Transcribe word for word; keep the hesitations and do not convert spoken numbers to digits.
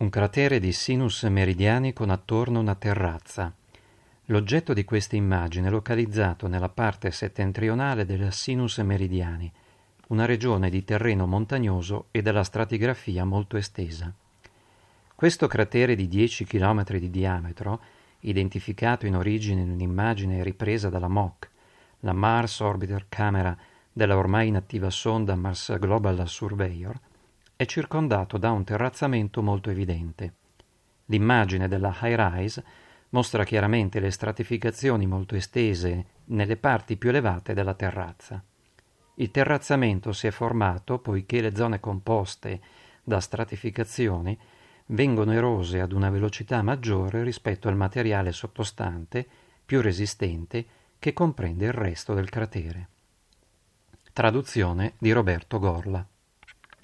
Un cratere di sinus meridiani con attorno una terrazza. L'oggetto di questa immagine è localizzato nella parte settentrionale della sinus meridiani, una regione di terreno montagnoso e della stratigrafia molto estesa. Questo cratere di dieci chilometri di diametro, identificato in origine in un'immagine ripresa dalla M O C, la Mars Orbiter Camera della ormai inattiva sonda Mars Global Surveyor, è circondato da un terrazzamento molto evidente. L'immagine della Hi-Rise mostra chiaramente le stratificazioni molto estese nelle parti più elevate della terrazza. Il terrazzamento si è formato poiché le zone composte da stratificazioni vengono erose ad una velocità maggiore rispetto al materiale sottostante, più resistente, che comprende il resto del cratere. Traduzione di Roberto Gorla.